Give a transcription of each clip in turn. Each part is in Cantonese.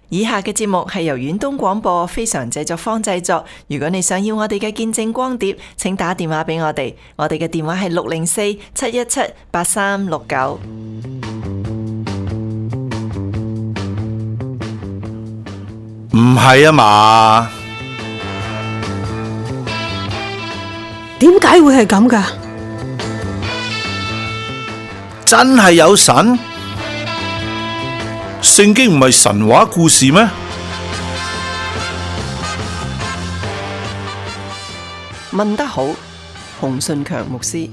以下嘅節目係由遠東廣播非常製作坊製作。如果你想要我哋嘅見證光碟，請打電話俾我哋。我哋嘅電話係604-717-8369。 唔係啊嘛？ 點解會係咁㗎？ 真係有神？聖經唔係神話故事咩？ 問得好，洪信強牧師。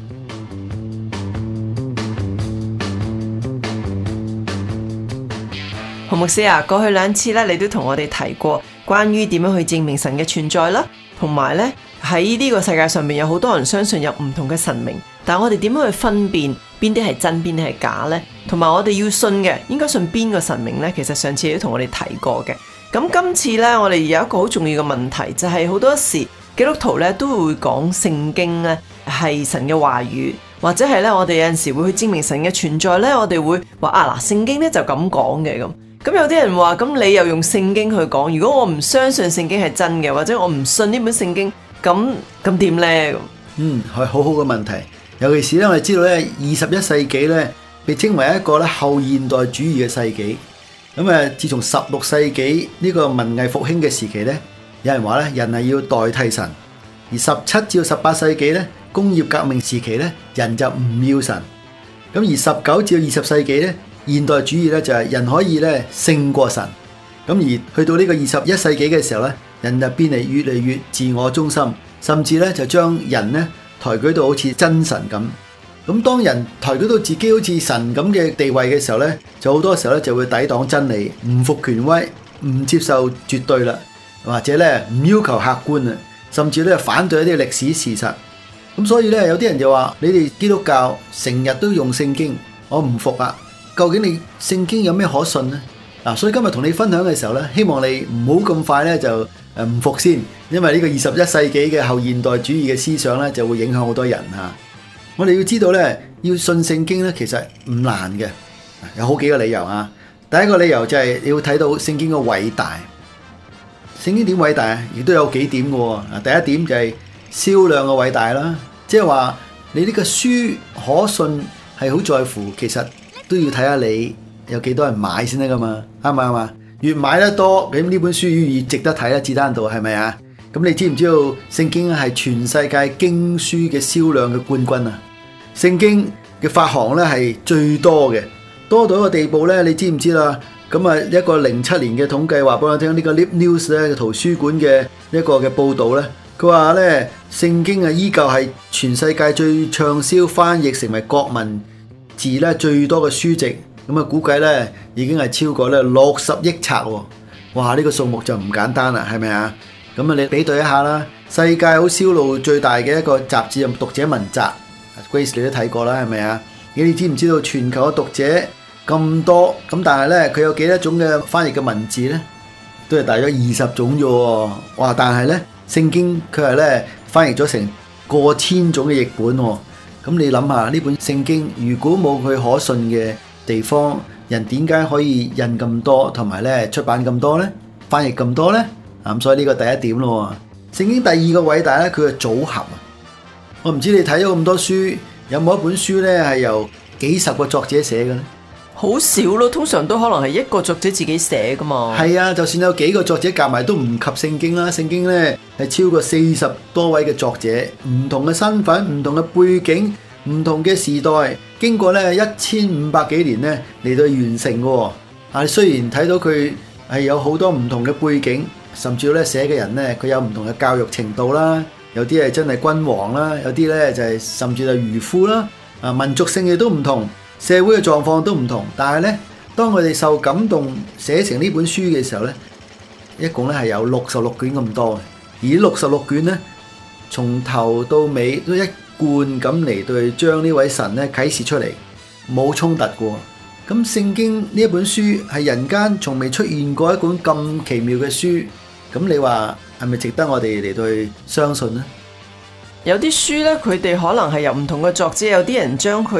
洪牧師啊，過去2次咧，你都同我哋提過關於點樣去證明神嘅存在啦，同埋咧喺呢個世界上面有好多人相信有唔同嘅神明，但係我哋點樣去分辨邊啲係真，邊啲係假呢？同埋我哋要信嘅應該信邊個神明呢？其實上次都同我哋提過嘅。咁今次呢，我哋有一個好重要嘅問題，就係好多時基督徒咧都會講聖經咧係神嘅話語，或者係咧我哋有陣時會去證明神嘅存在咧，我哋會話啊嗱，聖經咧就咁講嘅咁。咁有啲人話，咁你又用聖經去講，如果我唔相信聖經係真嘅，或者我唔信呢本聖經，咁點呢？ 係好好嘅問題。尤其是咧，我哋知道咧，21世紀咧被稱為一個咧後現代主義嘅世紀。自從16世紀呢個文藝復興嘅時期咧，有人話咧人係要代替神；而17至18世紀咧工業革命時期咧，人就唔要神。咁而19至20世紀咧，現代主義咧就係人可以咧勝過神。咁而去到呢個21世紀嘅時候咧，人就變嚟越嚟越自我中心，甚至咧就將人咧抬舉到好似真神咁。咁當人抬舉到自己好似神咁嘅地位嘅時候咧，就好多時候咧就會抵擋真理，唔服權威，唔接受絕對啦，或者咧唔要求客觀啊，甚至咧反對一啲歷史事實。咁所以咧有啲人就話：你哋基督教成日都用聖經，我唔服啊！究竟你聖經有咩可信呢？所以今日同你分享嘅時候咧，希望你唔好咁快咧就唔服先，因為呢個21世紀嘅後現代主義嘅思想咧就會影響好多人嚇。我哋要知道咧，要信聖經咧其實唔難嘅，有好幾個理由啊。第一個理由就係你要睇到聖經嘅偉大。聖經點偉大啊？亦都有幾點嘅喎。第一點就係銷量嘅偉大啦，即係話你呢個書可信係好在乎，其實都要睇下你有幾多人買先得噶嘛，啱唔啱啊？越買得多，咁呢本書越值得睇啦，至單度係咪啊？咁你知唔知道聖經係全世界經書嘅銷量嘅冠軍啊？聖經嘅發行咧係最多嘅，多到一個地步咧，你知唔知啦？咁一個07年嘅統計話俾我聽，呢個 Lib News 咧圖書館嘅一個嘅報導咧，佢話咧聖經依舊係全世界最暢銷翻譯成為國民字咧最多嘅書籍，估計咧已經係超過咧60億冊喎！哇，呢個數目就唔簡單啦，係咪啊？你比對一下啦，世界好銷路最大嘅一個雜誌《讀者文摘》，Grace 你都睇過啦，係咪啊？你知唔知道全球嘅讀者咁多，但係咧佢有幾多種嘅翻譯嘅文字咧？都係大約20種啫喎！哇，但係咧聖經佢係咧翻譯咗成過千種嘅譯本喎。咁你諗下呢本聖經如果冇佢可信嘅地方，人點解可以印咁多，同埋咧出版咁多咧，翻譯咁多咧？咁所以呢個第一點咯。聖經第二個偉大咧，佢嘅組合啊！我唔知你睇咗咁多書，有冇一本書咧係由幾十個作者寫嘅咧？ 好少咯，通常都可能係一個作者自己寫噶嘛。 係啊，就算有幾個作者夾埋都唔及聖經啦。聖經咧係超過40多位嘅作者，唔同嘅身份、唔同嘅背景、唔同嘅時代，經過咧1500幾年咧嚟到完成嘅。雖然睇到佢係有好多唔同嘅背景。甚至咧寫嘅人咧，佢有唔同嘅教育程度啦，有啲係真係君王啦，有啲咧就係甚至係漁夫啦，民族性亦都唔同，社會嘅狀況都唔同。但係咧，當佢哋受感動寫成呢本書嘅時候咧，一共咧係有66卷咁多嘅，而66卷咧，從頭到尾都一貫咁嚟到將呢位神咧啟示出嚟，冇衝突嘅。咁聖經呢一本書係人間從未出現過一本咁奇妙嘅書。咁你話係咪值得我哋嚟到去相信呢？ 有啲書呢，佢哋可能係由唔同嘅作者，有啲人將佢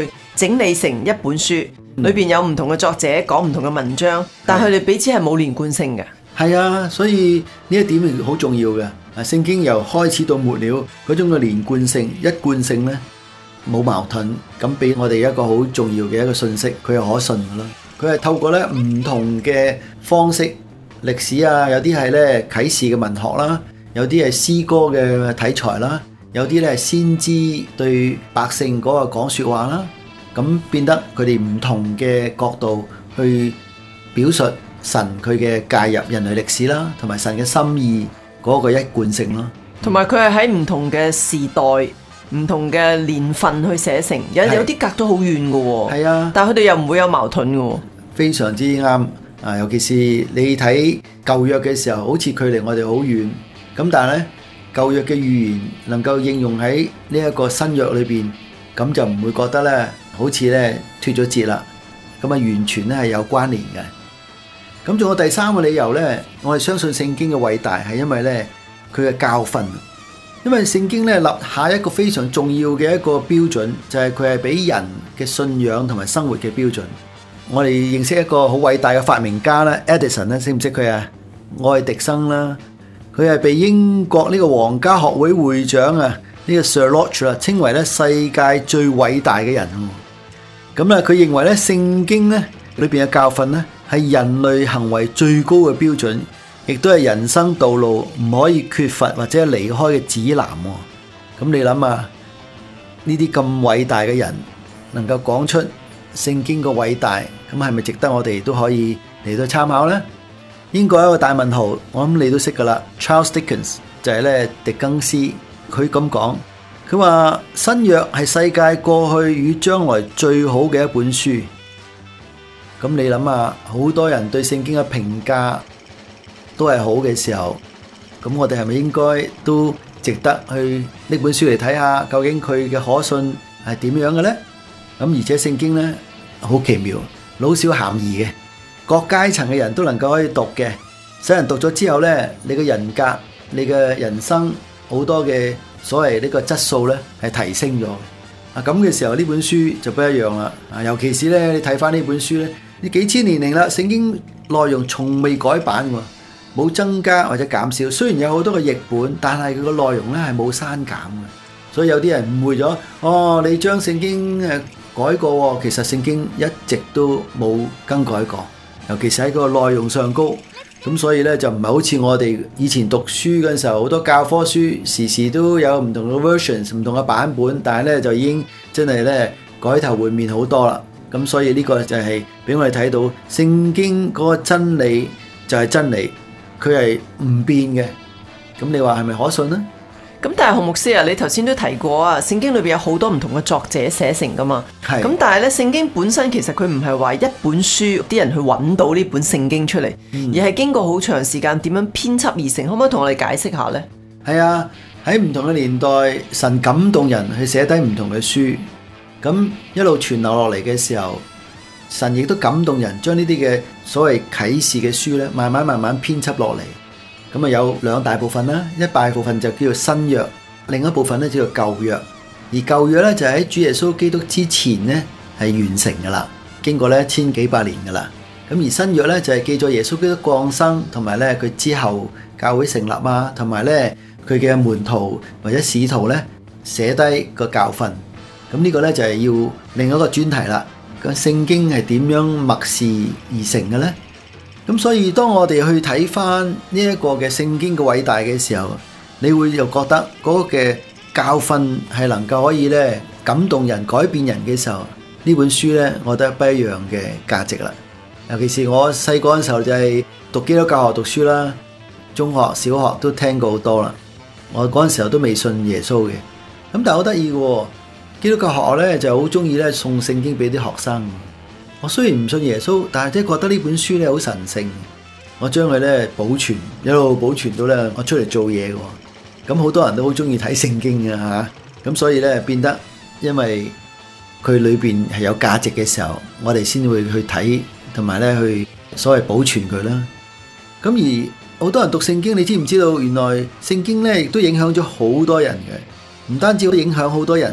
整理成一本書，裏邊有唔同嘅作者講唔同嘅文章，但係佢哋彼此係冇連貫性嘅。 係啊，所以呢一點好重要嘅。聖經由開始到末了嗰種嘅連貫性、一貫性呢，冇矛盾，咁俾我哋一個好重要嘅一個信息，佢係可信嘅咯。佢係透過咧唔同嘅方式，歷史啊，有啲係咧啟示嘅文學啦，有啲係詩歌嘅題材啦，有啲咧係先知對百姓嗰個講說話啦，咁變得佢哋唔同嘅角度去表述神佢嘅介入人類歷史啦，同埋神嘅心意嗰個一貫性咯。 同埋佢係喺唔同嘅時代、唔同嘅年份去寫成，有啲隔咗好遠嘅喎。係啊，但係佢哋又唔會有矛盾嘅喎。非常之啱啊！尤其是你睇舊約嘅時候，好似距離我哋好遠，咁但係咧舊約嘅預言能夠應用喺呢一個新約裏邊，咁就唔會覺得咧好似咧脫咗節啦。咁啊完全咧係有關聯嘅。咁仲有第三個理由呢，我係相信聖經嘅偉大係因為呢佢嘅教訓，因為聖經呢立下一個非常重要嘅一個標準，就係佢係俾人嘅信仰同埋生活嘅標準。我哋認識一個好偉大嘅發明家啦 ，Edison 咧，識唔識佢啊？愛迪生啦，佢係被英國呢個皇家學會會長啊，呢個 Sir Lodge 啦，稱為咧世界最偉大嘅人。咁咧，佢認為咧聖經咧裏邊嘅教訓咧，係人類行為最高嘅標準，亦都係人生道路唔可以缺乏或者離開嘅指南。咁你諗下，呢啲咁偉大嘅人能夠講出聖經嘅偉大，咁係咪值得我哋都可以嚟到參考呢？英國一個大文豪，我諗你都識噶啦 ，Charles Dickens 就係咧狄更斯，佢咁講，佢話新約係世界過去與將來最好嘅一本書。咁你諗下，好多人對聖經嘅評價都係好嘅時候，咁我哋係咪應該都值得去呢本書嚟睇下，究竟佢嘅可信係點樣嘅呢？咁而且聖經呢，好奇妙，老少咸宜嘅，各階層嘅人都能夠可以讀嘅，使人讀咗之後呢，你嘅人格、你嘅人生好多嘅所謂呢個質素呢係提升咗。咁嘅時候呢本書就不一樣啦。尤其是呢，你睇翻呢本書呢，呢幾千年嚟啦，聖經內容從未改版喎，冇增加或者減少。雖然有好多個譯本，但係佢個內容呢係冇刪減嘅。所以有啲人誤會咗，哦，你將聖經改過喎，其實聖經一直都冇更改過，尤其是喺個內容上高。咁所以呢，就唔係好似我哋以前讀書嗰陣時候，好多教科書時時都有唔同嘅 versions、唔同嘅版本，但係呢，就已經真係呢改頭換面好多啦。咁所以呢個就係俾我哋睇到聖經嗰個真理就係真理，佢係唔變嘅。咁你話係咪可信呢？咁但係洪牧師啊，你頭先都提過啊，聖經裏邊有好多唔同嘅作者寫成噶嘛。係。咁但係咧，聖經本身其實佢唔係話一本書啲人去揾到呢本聖經出嚟，而係經過好長時間點樣編輯而成。可唔可以同我哋解釋下呢？係啊，喺唔同嘅年代，神感動人去寫低唔同嘅書，咁一路傳流落嚟嘅時候，神亦都感動人將呢啲嘅所謂啟示嘅書咧，慢慢編輯落嚟。咁啊有兩大部分啦，一大部分就叫做新約，另一部分咧叫做舊約。而舊約咧就喺主耶穌基督之前咧係完成噶啦，經過咧千幾百年噶啦。咁而新約咧就係記咗耶穌基督降生，同埋咧佢之後教會成立啊，同埋咧佢嘅門徒或者使徒咧寫低個教訓。咁呢個咧就係要另一個專題啦。個聖經係點樣默示而成嘅咧？咁所以當我哋去睇翻呢一個嘅聖經嘅偉大嘅時候，你會又覺得嗰個嘅教訓係能夠可以咧感動人、改變人嘅時候，呢本書咧，我覺得不一樣嘅價值啦。尤其是我細個嗰陣時候就係讀基督教學讀書啦，中學、小學都聽過好多啦。我嗰陣時候都未信耶穌嘅，咁但係好得意嘅，基督教學校咧就好中意咧送聖經俾啲學生。我雖然唔信耶穌，但係即係覺得呢本書咧好神聖，我將佢咧保存，一路保存到咧我出嚟做嘢嘅。咁好多人都好中意睇聖經嘅嚇，咁所以咧變得，因為佢裏邊係有價值嘅時候，我哋先會去睇，同埋咧去所謂保存佢啦。咁而好多人讀聖經，你知唔知道原來聖經咧亦都影響咗好多人嘅，唔單止影響好多人，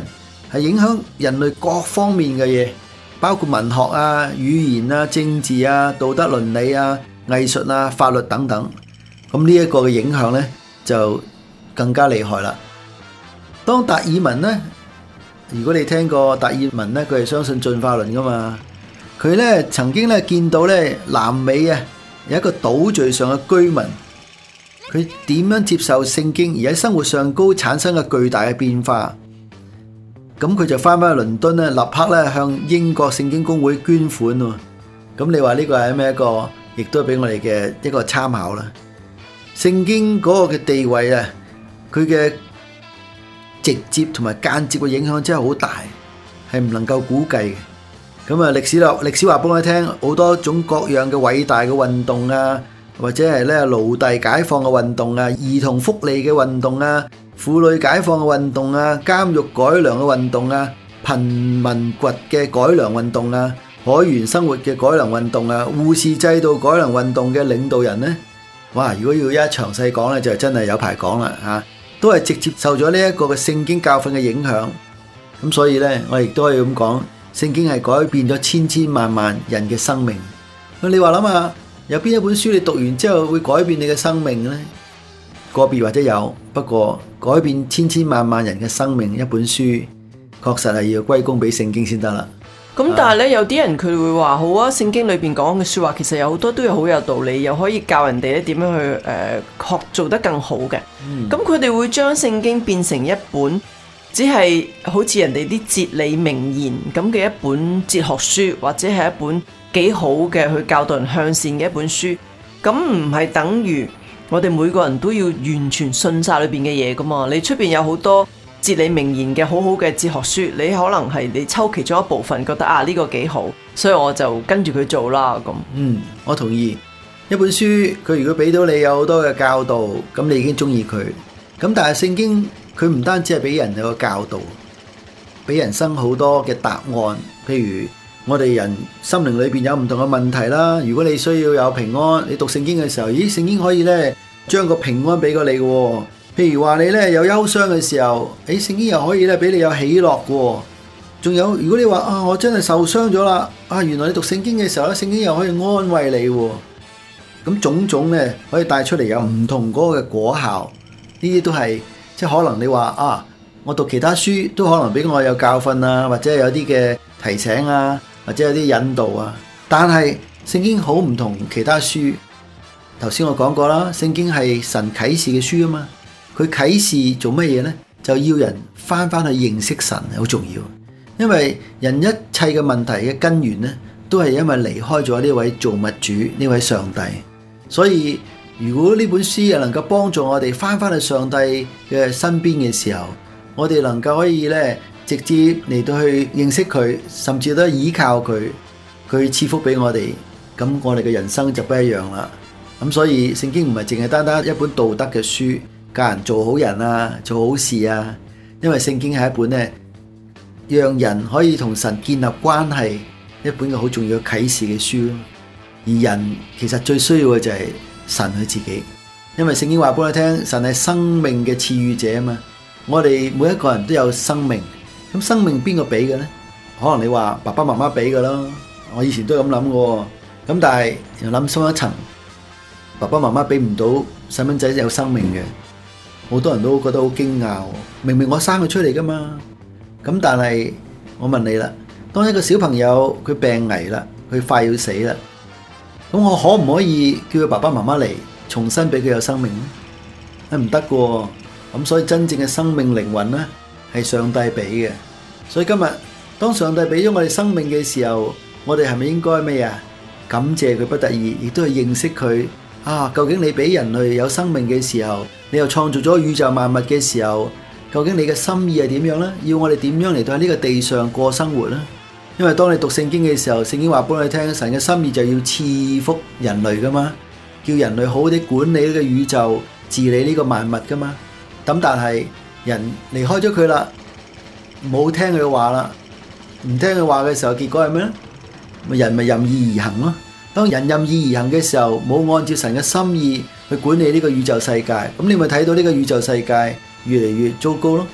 係影響人類各方面嘅嘢，包括文學啊、語言啊、政治啊、道德倫理啊、藝術啊、法律等等。咁呢一個嘅影響呢，就更加厲害啦。當達爾文呢，如果你聽過達爾文呢，佢係相信進化論噶嘛。佢呢曾經呢見到呢南美啊有一個島嶼上嘅居民，佢點樣接受聖經而喺生活上高產生嘅巨大嘅變化。咁佢就翻返去倫敦咧，立刻咧向英國聖經公會捐款喎。咁你話呢個係咩一個，亦都俾我哋嘅一個參考啦。聖經嗰個嘅地位啊，佢嘅直接同埋間接嘅影響真係好大，係唔能夠估計嘅。咁啊，歷史話俾我哋聽，好多種各樣嘅偉大嘅運動啊，或者係咧奴隸解放嘅運動啊，兒童福利嘅運動啊，婦女解放嘅運動啊，監獄改良嘅運動啊，貧民窟嘅改良運動啊，海員生活嘅改良運動啊，護士制度改良運動嘅領導人呢，哇！如果要一詳細講咧，就真係有排講啦嚇，都係直接受咗呢一個嘅聖經教訓嘅影響。咁所以咧，我亦都可以咁講，聖經係改變咗千千萬萬人嘅生命。你話諗下，有邊一本書你讀完之後會改變你嘅生命呢？個別或者有，不過改變千千萬萬人嘅生命一本書，確實係要歸功俾聖經先得啦。 咁但係咧，有啲人佢會話好啊，聖經裏邊講嘅說話其實有好多都係好有道理，又可以教人哋咧點樣去學做得更好嘅。咁佢哋會將聖經變成一本只係好似人哋啲哲理名言咁嘅一本哲學書，或者係一本幾好嘅去教導人向善嘅一本書。咁唔係等於我哋每個人都要完全信晒裏邊嘅嘢噶嘛？你出邊有好多哲理名言嘅好好嘅哲學書，你可能係你抽其中一部分，覺得呢個幾好，所以我就跟住佢做啦咁。 我同意。一本書佢如果俾到你有好多嘅教導，咁你已經中意佢。咁但係聖經佢唔單止係俾人有個教導，俾人生好多嘅答案。譬如我哋人心靈裏邊有唔同嘅問題啦，如果你需要有平安，你讀聖經嘅時候，聖經可以咧將個平安俾過你嘅。譬如話你咧有憂傷嘅時候，聖經又可以咧俾你有喜樂嘅。仲有如果你話我真係受傷咗啦，原來你讀聖經嘅時候咧，聖經又可以安慰你。咁種種咧可以帶出嚟有唔同嗰個嘅果效，呢啲都係即係可能你話我讀其他書都可能俾我有教訓啊，或者有啲嘅提醒啊，或者有啲引導啊。但係聖經好唔同其他書。頭先我講過啦，聖經係神啟示嘅書啊嘛。佢啟示做乜嘢呢？就要人翻去認識神，好重要。因為人一切嘅問題嘅根源呢，都係因為離開咗呢位造物主，呢位上帝。所以如果呢本書又能夠幫助我哋翻去上帝嘅身邊嘅時候，我哋能夠可以咧直接嚟到去認識佢，甚至都依靠佢，佢賜福俾我哋，咁我哋嘅人生就不一樣啦。咁所以聖經唔係淨係單單一本道德嘅書，教人做好人啊，做好事啊。因為聖經係一本咧讓人可以同神建立關係一本嘅好重要嘅啟示嘅書。而人其實最需要嘅就係神佢自己，因為聖經話俾我聽，神係生命嘅賜予者啊嘛。我哋每一個人都有生命，咁生命邊個俾嘅呢？可能你話爸爸媽媽俾嘅咯，我以前都係咁諗嘅。咁但係又諗深一層，爸爸媽媽俾唔到細蚊仔有生命嘅，好多人都覺得好驚訝。明明我生佢出嚟噶嘛，咁但係我問你啦，當一個小朋友佢病危啦，佢快要死啦，咁我可唔可以叫佢爸爸媽媽嚟重新俾佢有生命呢？唔得嘅。咁所以真正嘅生命靈魂呢，係上帝俾嘅。所以今日當上帝俾咗我哋生命嘅時候，我哋係咪應該咩啊？感謝佢不得已，亦都係認識佢。究竟你俾人類有生命嘅時候，你又創造咗宇宙萬物嘅時候，究竟你嘅心意係點樣呢？要我哋點樣嚟到喺呢個地上過生活呢？因為當你讀聖經嘅時候，聖經話俾你聽，神嘅心意就要賜福人類噶嘛，叫人類好好地管理呢個宇宙，治理呢個萬物噶嘛。咁但係人離開咗佢啦，冇聽佢話啦，唔聽佢話嘅時候，結果係咩咧？人咪任意而行咯。當人任意而行嘅時候，冇按照神嘅心意去管理呢個宇宙世界，咁你咪睇到呢個宇宙世界越嚟越糟糕咯。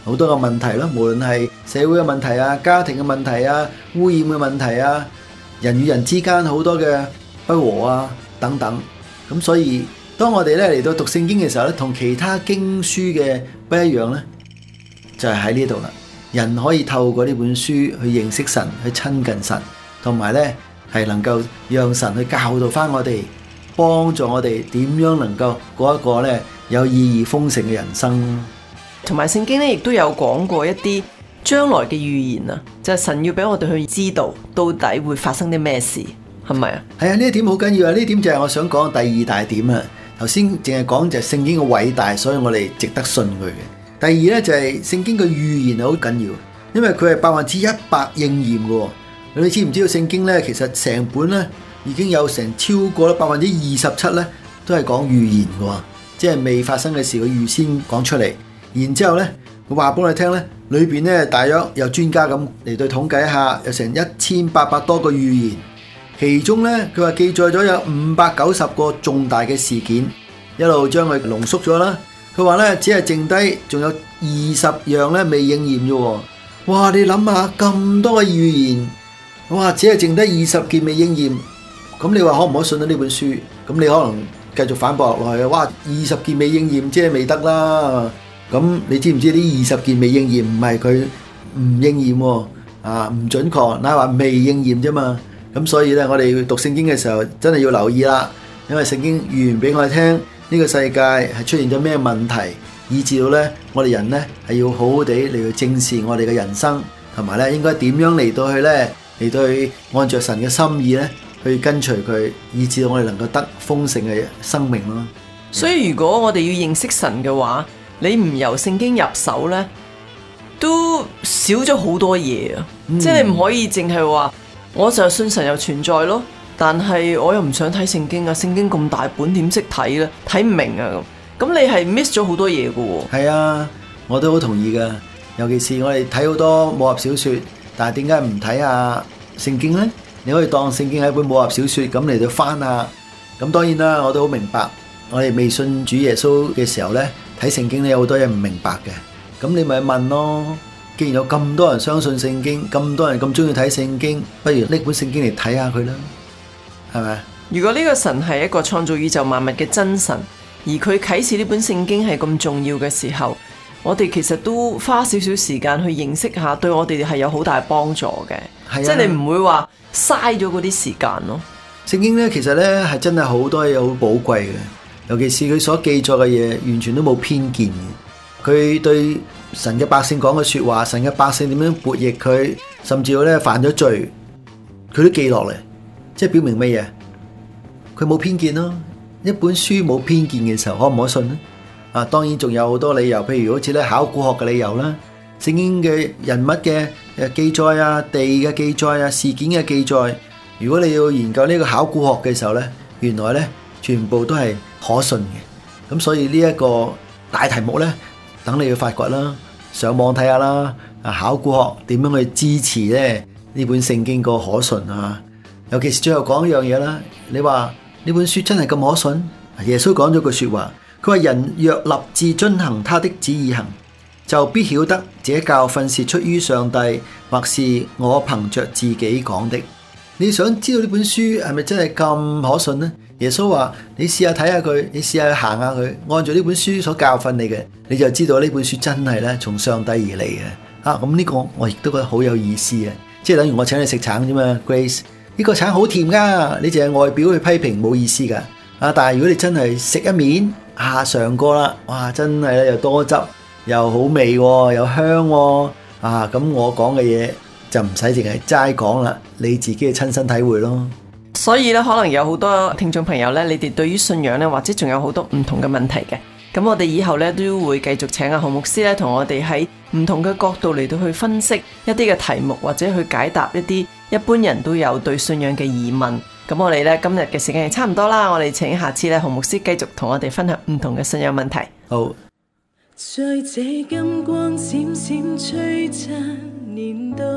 好多個問題咯，無論係社會嘅問題啊、家庭嘅問題啊、污染嘅問題啊、人與人之間好多嘅不和啊等等。咁所以當我哋咧嚟到讀聖經嘅時候咧，同其他經書嘅不一樣咧，就係喺呢度啦。人可以透過呢本書去認識神，去親近神，同埋咧係能夠讓神去教導翻我哋，幫助我哋點樣能夠過一個咧有意義豐盛嘅人生。 同埋聖經咧，亦都有講過一啲將來嘅預言啊，就係神要俾我哋去知道到底會發生啲咩事，係咪啊？ 係啊，呢一點好緊要啊！呢點就係我想講嘅第二大點啊。頭先淨係講就係聖經嘅偉大，所以我哋值得信佢嘅。第二咧就係聖經嘅預言好緊要，因為佢係100%應驗嘅。你知唔知道聖經咧，其實成本咧已經有成超過咗27%咧，都係講預言嘅，即係未發生嘅事佢預先講出嚟。然之後咧，佢話俾我哋聽咧，裏邊咧大約有專家咁嚟到統計一下，有成1800多個預言，其中咧佢話記載咗有590個重大嘅事件，一路將佢濃縮咗啦。佢話咧只係剩低仲有20樣咧未應驗啫。哇！你諗下咁多嘅預言，哇！只係剩低20件未應驗，咁你話可唔可以信到呢本書？咁你可能繼續反駁落去，哇！20件未應驗，即係未得啦。咁你知唔知呢20件未應驗唔係佢唔應驗喎？唔準確，乃係話未應驗啫嘛。咁所以咧，我哋讀聖經嘅時候真係要留意啦，因為聖經預言俾我哋聽。呢個世界係出現咗咩問題，以至到咧我哋人咧係要好好地嚟去正視我哋嘅人生，同埋咧應該點樣嚟到去按着神嘅心意咧去跟隨佢，以至到我哋能夠得豐盛嘅生命咯。 所以如果我哋要認識神嘅話，你唔由聖經入手咧，都少咗好多嘢啊！即係你唔可以淨係話我就信神有存在咯。但係我又唔想睇聖經啊！聖經咁大本點識睇咧？睇唔明啊！咁你係 miss 咗好多嘢噶喎。 係啊，我都好同意噶。尤其是我哋睇好多武俠小說，但係點解唔睇下聖經呢？你可以當聖經係一本武俠小說咁嚟到翻下。咁當然啦，我都好明白，我哋未信主耶穌嘅時候呢，睇聖經咧有好多嘢唔明白嘅。咁你咪問咯。既然有咁多人相信聖經，咁多人咁中意睇聖經，不如拎本聖經嚟睇下佢啦。係咪？ 如果呢個神係一個創造宇宙萬物嘅真神，而佢啟示呢本聖經係咁重要嘅時候，我哋其實都花少少時間去認識下，對我哋係有好大幫助嘅。係啊，即係你唔會話嘥咗嗰啲時間咯。 聖經咧其實咧係真係好多嘢好寶貴嘅，尤其是佢所記載嘅嘢完全都冇偏見嘅。佢對神嘅百姓講嘅說話，神嘅百姓點樣悖逆佢，甚至乎咧犯咗罪，佢都記落嚟。即係表明乜嘢？佢冇偏見咯。一本書冇偏見嘅時候，可唔可信呢？當然仲有好多理由，譬如好似咧考古學嘅理由啦，聖經嘅人物嘅記載啊、地嘅記載啊、事件嘅記載。如果你要研究呢個考古學嘅時候咧，原來咧全部都係可信嘅。咁所以呢一個大題目咧，等你去發掘啦，上網睇下啦。考古學點樣去支持咧呢本聖經個可信啊？尤其是最後講一樣嘢啦，你話呢本書真係咁可信？耶穌講咗句說話，佢話人若立志遵行他的旨意行，就必曉得這教訓是出於上帝，或是我憑着自己講的。你想知道呢本書係咪真係咁可信呢？耶穌話你試下睇下佢，你試下行下佢，按照呢本書所教訓你嘅，你就知道呢本書真係咧從上帝而嚟嘅。咁呢個我亦都覺得好有意思啊！即係等於我請你食橙啫嘛 ，Grace。呢個橙好甜噶，你淨係外表去批評冇意思噶。但係如果你真係食一面，嘗過啦，哇，真係咧又多汁，又好味，又香。咁我講嘅嘢就唔使淨係齋講啦，你自己嘅親身體會咯。 所以咧，可能有好多聽眾朋友咧，你哋對於信仰咧，或者仲有好多唔同嘅問題嘅。咁我哋以後咧都會繼續請阿何牧師咧，同我哋喺唔同嘅角度嚟到去分析一啲嘅題目，或者去解答一啲一般人都有對信仰嘅疑問。咁我哋咧今日嘅時間係差唔多啦，我哋請下次咧何牧師繼續同我哋分享唔同嘅信仰問題。 好。 在這金光閃閃璀璨年代，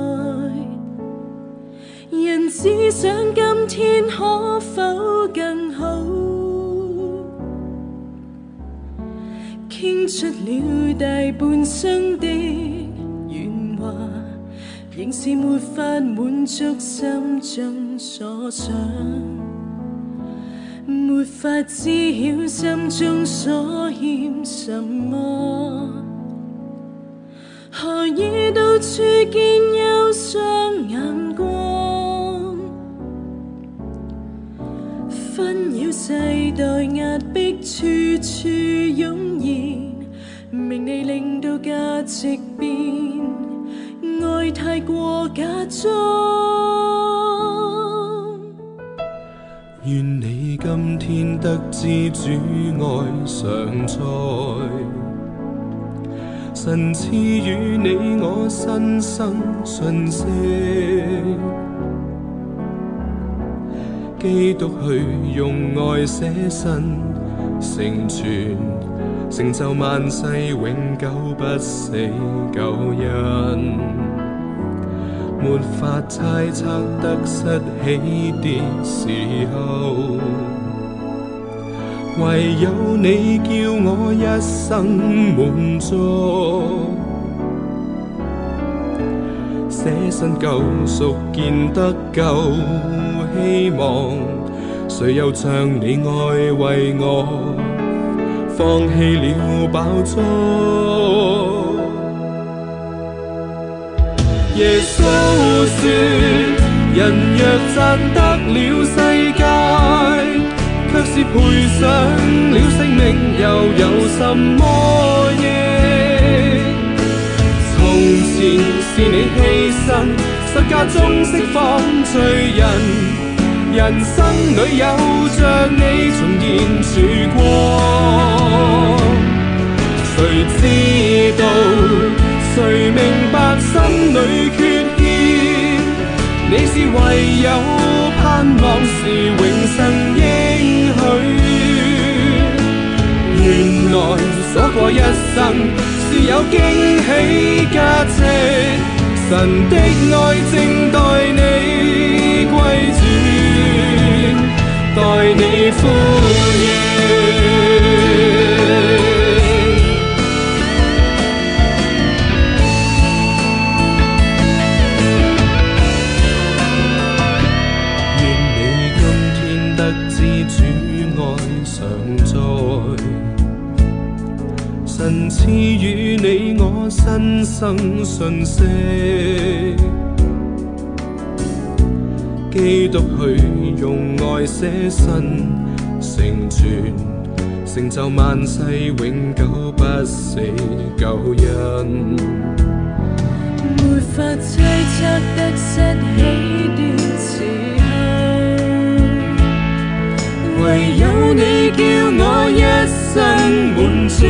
人只想今天可否更好。傾傾出了大半生的圓話，仍是沒法滿足心中所想，沒法知曉心中所欠什麼，何以到處見憂傷眼光，紛擾世代壓迫處處湧現，名利令到價值變，愛太過假裝。 願你今天得知主愛常在，神賜予你我新生訊息，基督去用愛捨身成全，成就萬世永久不死救恩，沒法猜測得失起的時候，唯有你叫我一生滿足，捨身救贖見得救希望，誰又像你愛為我放棄了飽足。耶穌說，人若賺得了世界，卻是賠上了性命，又有什麼益？從前是你犧牲，十架中釋放罪人，人生裏有着你重現曙光。誰知道，誰明白心裏缺欠？你是唯有盼望，是永生應許。原來所過一生是有驚喜價值，神的愛正待你歸轉，待你呼應。神賜予你我新生訊息，基督去用愛捨身成全，成就萬世永久不死救恩， 沒法猜測得失起的時候，唯有你叫我一生滿足，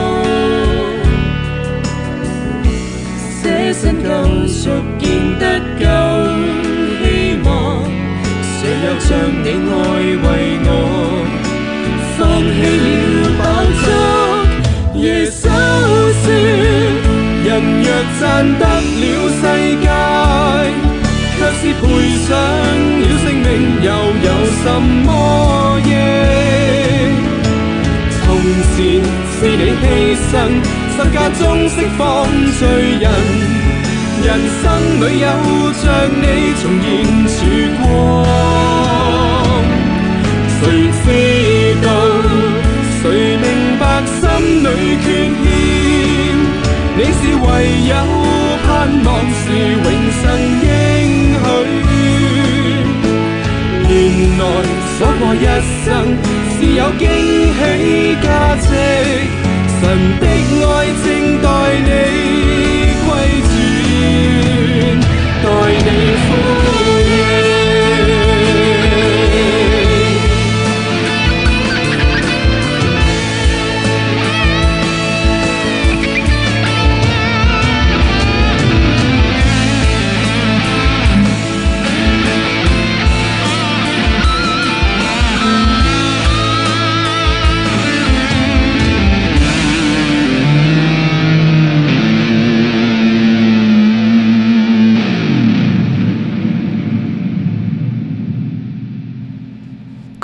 捨身救贖見得救希望，誰又像你愛為我放棄了飽足。耶穌說，人若賺得了世界，卻是賠上了性命，又有什麼益？從前是你犧牲，十架中釋放罪人，人生裏有着你重現曙光。誰知道，誰明白心裏缺欠？你是唯有盼望，是永生應許。原來所過一生是有驚喜價值，神的愛正待你歸轉，待你呼應。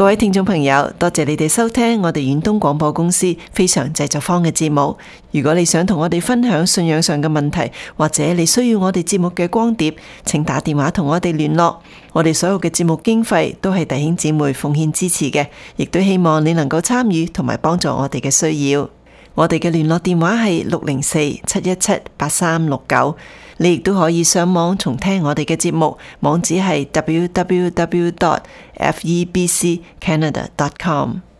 各位聽眾朋友，多謝你哋收聽我哋遠東廣播公司非常製作坊嘅節目。如果你想同我哋分享信仰上嘅問題，或者你需要我哋節目嘅光碟，請打電話同我哋聯絡。我哋所有嘅節目經費都係弟兄姊妹奉獻支持嘅，亦都希望你能夠參與同埋幫助我哋嘅需要。我哋嘅聯絡電話係604-717-8369。你亦都可以上網重聽我哋嘅節目，網址係www.febccanada.com。